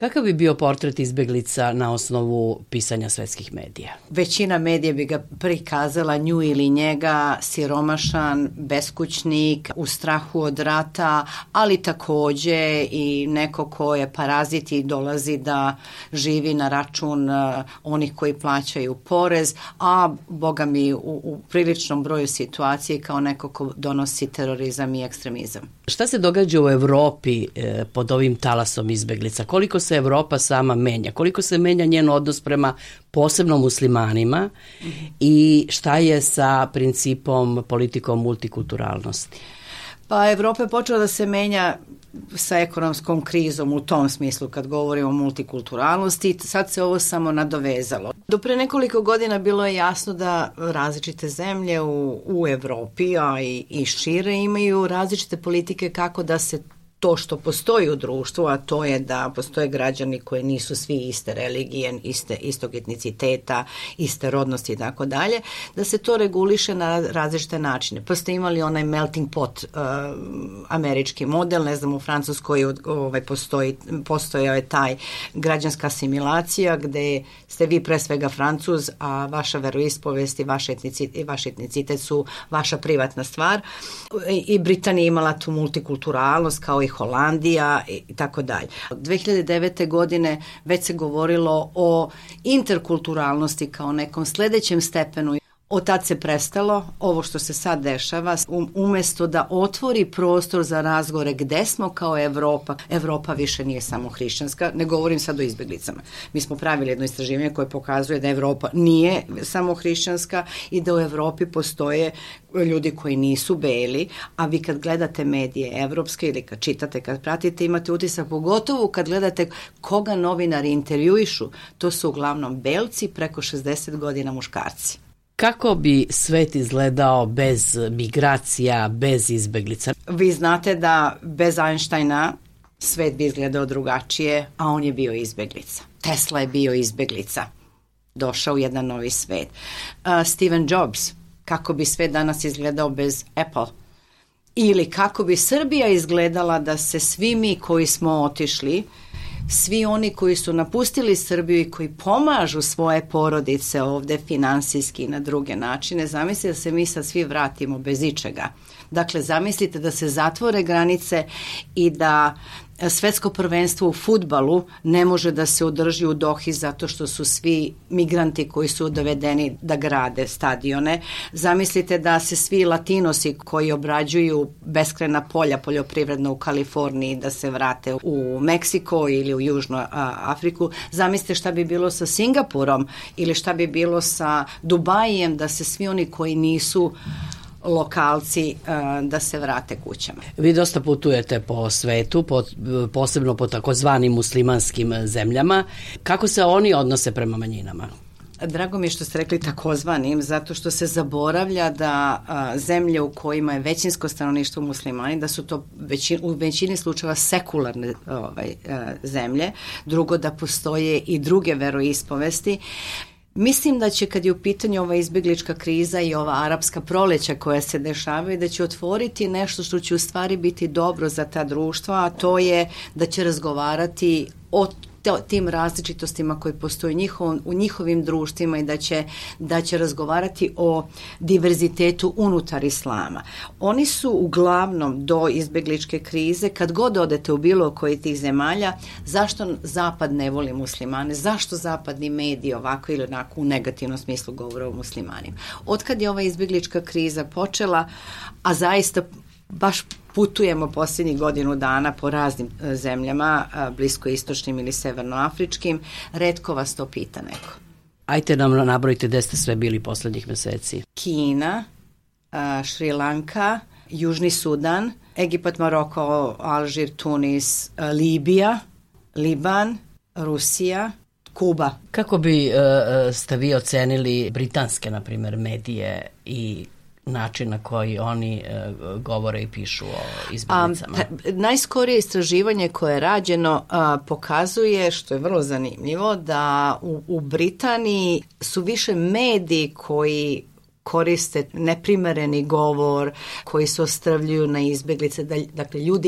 Kakav bi bio portret izbeglica na osnovu pisanja svetskih medija? Većina medija bi ga prikazala nju ili njega, siromašan, beskućnik, u strahu od rata, ali takođe i neko ko je parazit i dolazi da živi na račun onih koji plaćaju porez, a boga mi u priličnom broju situacije kao neko ko donosi terorizam i ekstremizam. Šta se događa u Evropi pod ovim talasom izbeglica? Koliko se Evropa sama menja? Koliko se menja njen odnos prema posebno muslimanima i šta je sa principom, politikom multikulturalnosti? Pa Evropa je počela da se menja sa ekonomskom krizom u tom smislu kad govorimo o multikulturalnosti, sad se ovo samo nadovezalo. Do pre nekoliko godina bilo je jasno da različite zemlje u Evropi, a i šire, imaju različite politike kako da se to što postoji u društvu, a to je da postoje građani koji nisu svi iste religije, istog etniciteta, iste rodnosti i tako dalje, da se to reguliše na različite načine. Pa ste imali onaj melting pot američki model, ne znam, u Francuskoj postojao je taj građanska asimilacija gde ste vi pre svega Francuz, a vaša veroispovest i vaš etnicitet su vaša privatna stvar. I Britanija imala tu multikulturalnost kao i Holandija i tako dalje. Od 2009. godine već se govorilo o interkulturalnosti kao nekom sledećem stepenu. Od tad se prestalo, ovo što se sad dešava, umesto da otvori prostor za razgovore gde smo kao Evropa. Evropa više nije samo hrišćanska, ne govorim sad o izbeglicama. Mi smo pravili jedno istraživanje koje pokazuje da Evropa nije samo hrišćanska i da u Evropi postoje ljudi koji nisu beli, a vi kad gledate medije evropske ili kad čitate, kad pratite, imate utisak, pogotovo kad gledate koga novinari intervjuišu, to su uglavnom belci, preko 60 godina muškarci. Kako bi svet izgledao bez migracija, bez izbeglica? Vi znate da bez Einsteina svet bi izgledao drugačije, a on je bio izbeglica. Tesla je bio izbeglica. Došao u jedan novi svet. Steve Jobs, kako bi svet danas izgledao bez Apple? Ili kako bi Srbija izgledala da se svi mi koji smo otišli, svi oni koji su napustili Srbiju i koji pomažu svoje porodice ovde finansijski i na druge načine, zamislite da se mi sad svi vratimo bez ičega. Dakle, zamislite da se zatvore granice i da svetsko prvenstvo u fudbalu ne može da se održi u Dohi zato što su svi migranti koji su dovedeni da grade stadione. Zamislite da se svi latinosi koji obrađuju beskrajna polja poljoprivredno u Kaliforniji da se vrate u Meksiko ili u Južnu Afriku. Zamislite šta bi bilo sa Singapurom ili šta bi bilo sa Dubajem da se svi oni koji nisu lokalci da se vrate kućama. Vi dosta putujete po svetu, posebno po takozvanim muslimanskim zemljama. Kako se oni odnose prema manjinama? Drago mi je što ste rekli takozvanim, zato što se zaboravlja da zemlje u kojima je većinsko stanovništvo muslimani, da su to u većini slučajeva sekularne zemlje, drugo da postoje i druge veroispovesti. Mislim da će kad je u pitanju ova izbeglička kriza i ova arapska proleća koja se dešavaju, da će otvoriti nešto što će u stvari biti dobro za ta društva, a to je da će razgovarati o tim različitostima koji postoje u njihovim društvima i da će razgovarati o diverzitetu unutar islama. Oni su uglavnom do izbegličke krize, kad god odete u bilo koji tih zemalja, zašto Zapad ne voli muslimane, zašto zapadni mediji ovako ili onako u negativnom smislu govore o muslimanima. Otkad je ova izbeglička kriza počela, a zaista baš putujemo posljednjih godinu dana po raznim zemljama, bliskoistočnim ili severnoafričkim, retko vas to pita neko. Ajte nam nabrojite gde ste sve bili poslednjih meseci. Kina, Šri Lanka, Južni Sudan, Egipat, Maroko, Alžir, Tunis, Libija, Liban, Rusija, Kuba. Kako bi ste vi ocenili britanske, na primjer, medije i način na koji oni govore i pišu o izbeglicama? Najskorije istraživanje koje je rađeno pokazuje, što je vrlo zanimljivo, da u Britaniji su više mediji koji koriste neprimereni govor, koji se ostrvljuju na izbeglice, dakle ljudi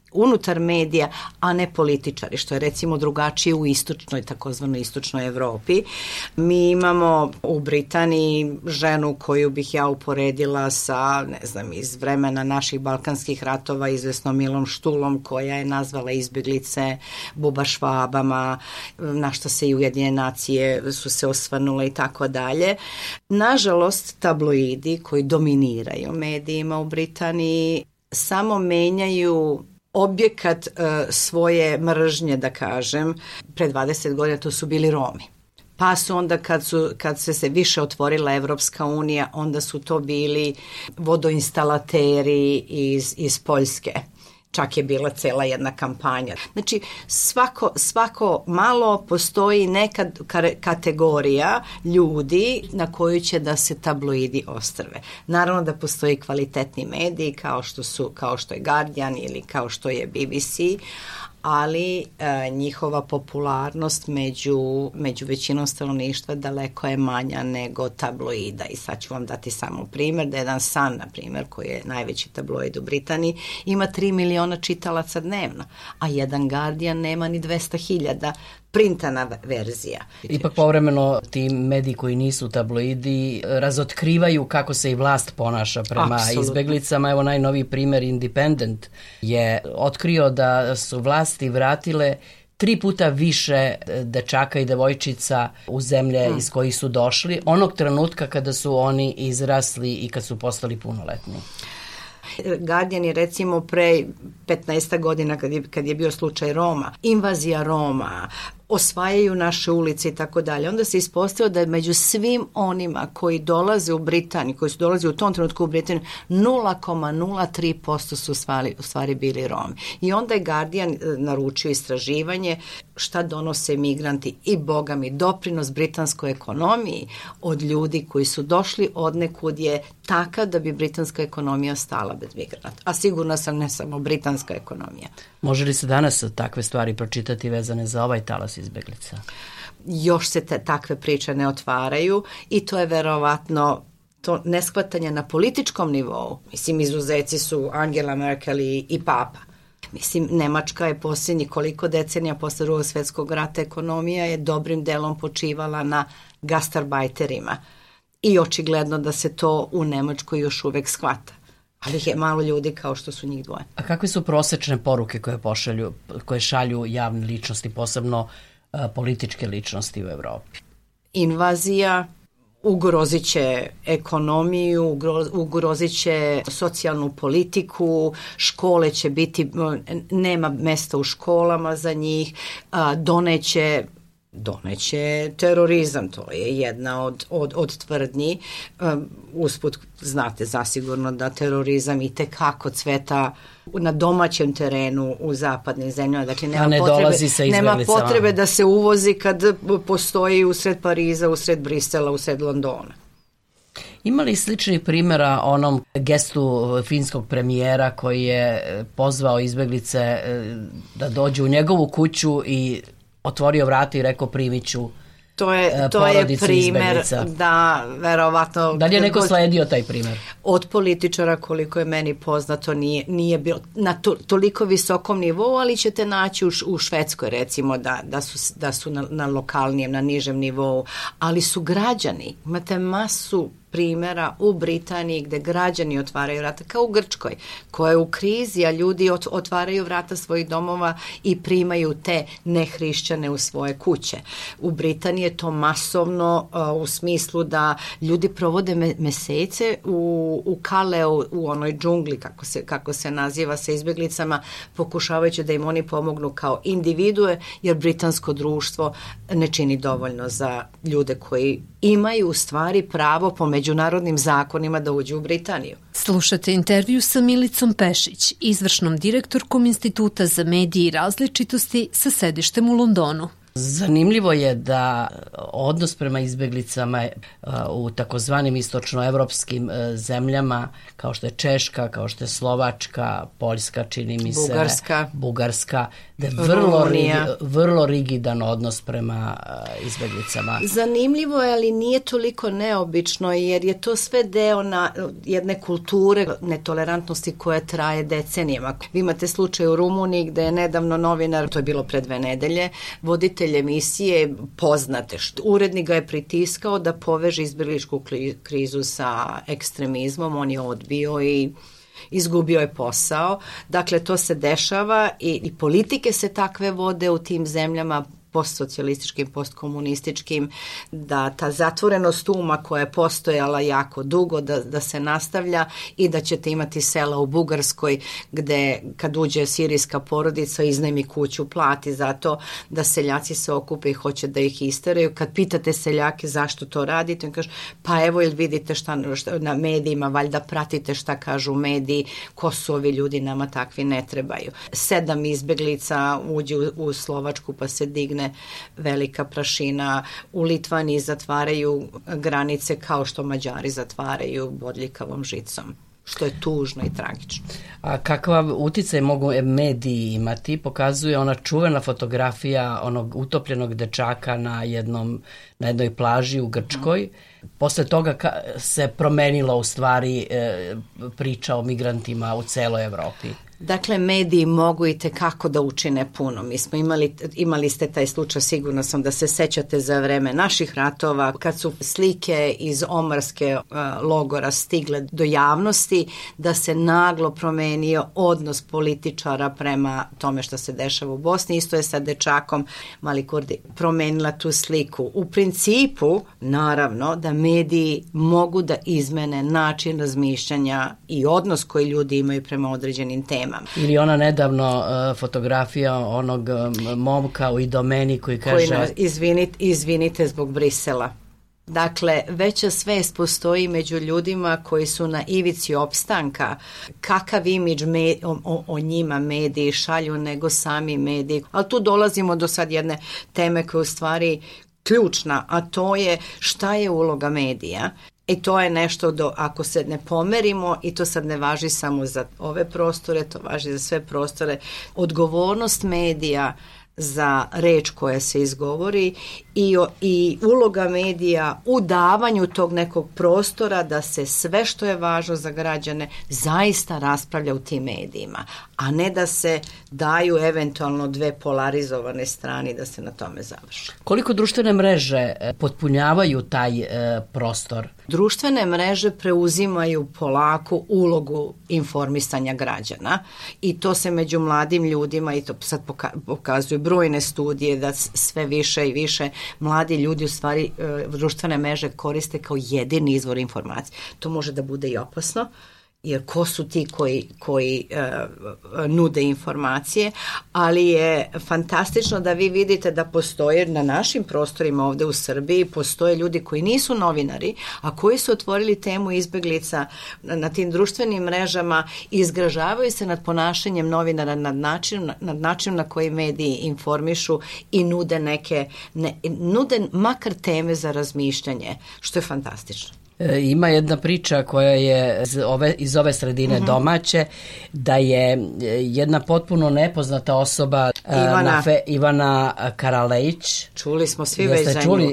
unutar medija, a ne političari, što je recimo drugačije u istočnoj, takozvanoj istočnoj Evropi. Mi imamo u Britaniji ženu koju bih ja uporedila sa, ne znam, iz vremena naših balkanskih ratova, izvesno Milom Štulom, koja je nazvala izbjeglice bubašvabama, na što se i Ujedinjene nacije su se osvrnule i tako dalje. Nažalost, tabloidi koji dominiraju medijima u Britaniji samo menjaju objekat svoje mržnje, da kažem. Pre 20 godina to su bili Romi. Pa su onda kad se više otvorila Evropska unija, onda su to bili vodoinstalateri iz Poljske. Čak je bila cela jedna kampanja. Znači, svako malo postoji neka kategorija ljudi na koju će da se tabloidi ostrve. Naravno da postoji kvalitetni mediji kao što je Guardian ili kao što je BBC, ali njihova popularnost među većinom stanovništva daleko je manja nego tabloida. I sad ću vam dati samo primjer da jedan Sun, na primjer, koji je najveći tabloid u Britaniji, ima 3 miliona čitalaca dnevno, a jedan Guardian nema ni 200.000 printana verzija. Ipak povremeno ti mediji koji nisu tabloidi razotkrivaju kako se i vlast ponaša prema izbeglicama. Evo najnoviji primjer, Independent je otkrio da su vlasti vratile 3 puta više dečaka i devojčica u zemlje iz kojih su došli, onog trenutka kada su oni izrasli i kad su postali punoletni. Guardian je recimo pre 15 godina kad je bio slučaj Roma, invazija Roma, osvajaju naše ulice i tako dalje. Onda se ispostavilo da je među svim onima koji dolaze u Britaniju, koji su dolaze u tom trenutku u Britaniju, 0,03% su u stvari bili Romi. I onda je Guardian naručio istraživanje šta donose migranti i boga mi doprinos britanskoj ekonomiji od ljudi koji su došli od nekud je takav da bi britanska ekonomija stala bez migranata. A sigurno sam ne samo britanska ekonomija. Može li se danas takve stvari pročitati vezane za ovaj talas izbeglica? Još se takve priče ne otvaraju i to je verovatno to neshvatanje na političkom nivou. Mislim, izuzeci su Angela Merkel i Papa. Mislim, Nemačka je posljednji koliko decenija posle Drugog svjetskog rata ekonomija je dobrim delom počivala na gastarbajterima. I očigledno da se to u Nemačkoj još uvek shvata. Ali je malo ljudi kao što su njih dvoje. A kakve su prosečne poruke koje šalju javne ličnosti, posebno političke ličnosti u Evropi? Invazija ugrozit će ekonomiju, ugrozit će socijalnu politiku, škole će biti, nema mesta u školama za njih, doneće terorizam, to je jedna od tvrdnji. Usput znate zasigurno da terorizam i tekako cveta na domaćem terenu u zapadnim zemljama. Dakle, nema potrebe da se uvozi kad postoji usred Pariza, usred Brisela, usred Londona. Ima li sličnih primjera onom gestu finskog premijera koji je pozvao izbeglice da dođu u njegovu kuću i otvorio vrata i rekao primit ću to je primjer da verovatno... Da li je neko sledio taj primjer? Od političara, koliko je meni poznato, nije bilo na toliko visokom nivou, ali ćete naći u Švedskoj recimo da su na lokalnijem, na nižem nivou, ali su građani. Imate masu primjera u Britaniji gde građani otvaraju vrata, kao u Grčkoj, koja je u krizi, a ljudi otvaraju vrata svojih domova i primaju te nehrišćane u svoje kuće. U Britaniji je to masovno u smislu da ljudi provode mesece u Kaleu, u onoj džungli, kako se naziva, sa izbjeglicama, pokušavajući da im oni pomognu kao individue, jer britansko društvo ne čini dovoljno za ljude koji imaju u stvari pravo po međunarodnim zakonima da uđu u Britaniju. Slušate intervju sa Milicom Pešić, izvršnom direktorkom Instituta za medije i različitosti sa sedištem u Londonu. Zanimljivo je da odnos prema izbeglicama u takozvanim istočnoevropskim zemljama, kao što je Češka, kao što je Slovačka, Poljska, čini mi se, Bugarska, da je vrlo rigidan odnos prema izbeglicama. Zanimljivo je, ali nije toliko neobično, jer je to sve deo jedne kulture netolerantnosti koja traje decenijama. Vi imate slučaj u Rumuniji gde je nedavno novinar, to je bilo pre 2 nedelje, voditelj emisije poznate, urednik ga je pritiskao da poveže izbegličku krizu sa ekstremizmom, on je odbio i izgubio je posao. Dakle, to se dešava i politike se takve vode u tim zemljama postsocijalističkim, postkomunističkim, da ta zatvorenost uma koja je postojala jako dugo, da se nastavlja i da ćete imati sela u Bugarskoj gde kad uđe sirijska porodica iznajmi kuću, plati zato da seljaci se okupe i hoće da ih isteraju. Kad pitate seljake zašto to radite, on kaže, pa evo jel vidite šta na medijima, valjda pratite šta kažu mediji, ko su ovi ljudi, nama takvi ne trebaju. 7 izbeglica uđe u Slovačku pa se digne velika prašina, u Litvaniji zatvaraju granice kao što Mađari zatvaraju bodljikavom žicom, što je tužno i tragično. A kakav uticaj mogu mediji imati? Pokazuje ona čuvena fotografija onog utopljenog dečaka na jednoj plaži u Grčkoj. Posle toga se promenila u stvari priča o migrantima u celoj Evropi. Dakle, mediji mogu i tekako da učine puno. Mi smo imali ste taj slučaj, sigurno sam da se sećate za vreme naših ratova, kad su slike iz Omarske logora stigle do javnosti, da se naglo promenio odnos političara prema tome što se dešava u Bosni. Isto je sa dečakom Mali Kurdi promenila tu sliku. U principu, naravno, da mediji mogu da izmene način razmišljanja i odnos koji ljudi imaju prema određenim temama. Ili ona nedavno fotografija onog momka u Idomeni koji kaže... Izvinite zbog Brisela. Dakle, veća svest postoji među ljudima koji su na ivici opstanka. Kakav imidž o njima mediji šalju nego sami mediji. Ali tu dolazimo do sad jedne teme koja je u stvari ključna, a to je šta je uloga medija. I to je nešto ako se ne pomerimo, i to sad ne važi samo za ove prostore, to važi za sve prostore, odgovornost medija za reč koja se izgovori i uloga medija u davanju tog nekog prostora da se sve što je važno za građane zaista raspravlja u tim medijima, a ne da se daju eventualno 2 polarizovane strane da se na tome završi. Koliko društvene mreže potpunjavaju taj prostor? Društvene mreže preuzimaju polako ulogu informisanja građana i to se među mladim ljudima, i to sad pokazuju brojne studije, da sve više i više mladi ljudi u stvari društvene mreže koriste kao jedini izvor informacije. To može da bude i opasno, jer ko su ti koji nude informacije, ali je fantastično da vi vidite da postoje na našim prostorima ovde u Srbiji, postoje ljudi koji nisu novinari, a koji su otvorili temu izbeglica na tim društvenim mrežama i izgražavaju se nad ponašanjem novinara, nad načinom na koji mediji informišu i nude makar teme za razmišljanje, što je fantastično. Ima jedna priča koja je iz ove sredine domaće, da je jedna potpuno nepoznata osoba Ivana Karalejić. Čuli smo svi već za nju.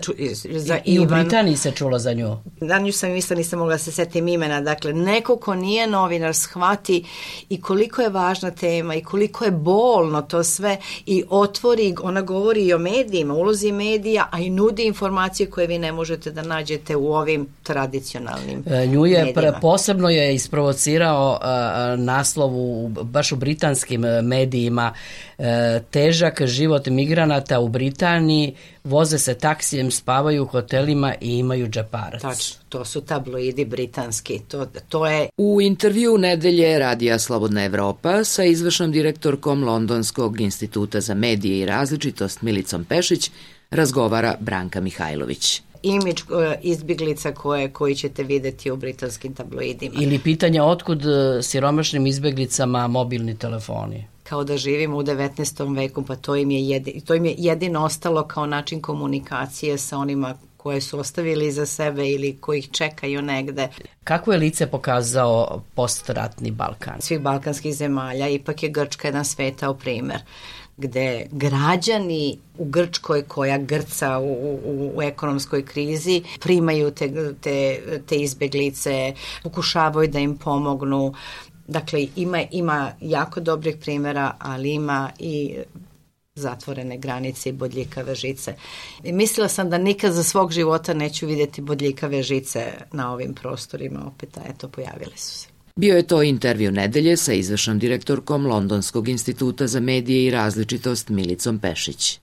I u Britaniji se čulo za nju. Na nju sam nisam mogla se setim imena. Dakle, neko ko nije novinar shvati i koliko je važna tema i koliko je bolno to sve i otvori, ona govori i o medijima, ulozi medija, a i nudi informacije koje vi ne možete da nađete u ovim tradicionalnim nju je medijima. Posebno je isprovocirao naslov baš u britanskim medijima, težak život migranata u Britaniji, voze se taksijem, spavaju u hotelima i imaju džeparac. Tačno, to su tabloidi britanski. To je... U intervju nedelje Radija Slobodna Evropa sa izvršnom direktorkom Londonskog instituta za medije i različitost Milicom Pešić razgovara Branka Mihajlović. Imidž izbjeglica koji ćete videti u britanskim tabloidima. Ili pitanje otkud siromašnim izbjeglicama mobilni telefoni. kao da živimo u 19. veku, pa to im je jedino ostalo kao način komunikacije sa onima koje su ostavili iza sebe ili koji ih čekaju negde. Kako je lice pokazao postratni Balkan? Svih balkanskih zemalja, ipak je Grčka jedan svetao primer, gde građani u Grčkoj koja grca u ekonomskoj krizi primaju te izbeglice, pokušavaju da im pomognu. Dakle, ima jako dobrih primjera, ali ima i zatvorene granice i bodljikave žice. I mislila sam da nikad za svog života neću vidjeti bodljikave žice na ovim prostorima, opet, a eto, pojavile su se. Bio je to intervju nedelje sa izvršnom direktorkom Londonskog instituta za medije i različitost Milicom Pešić.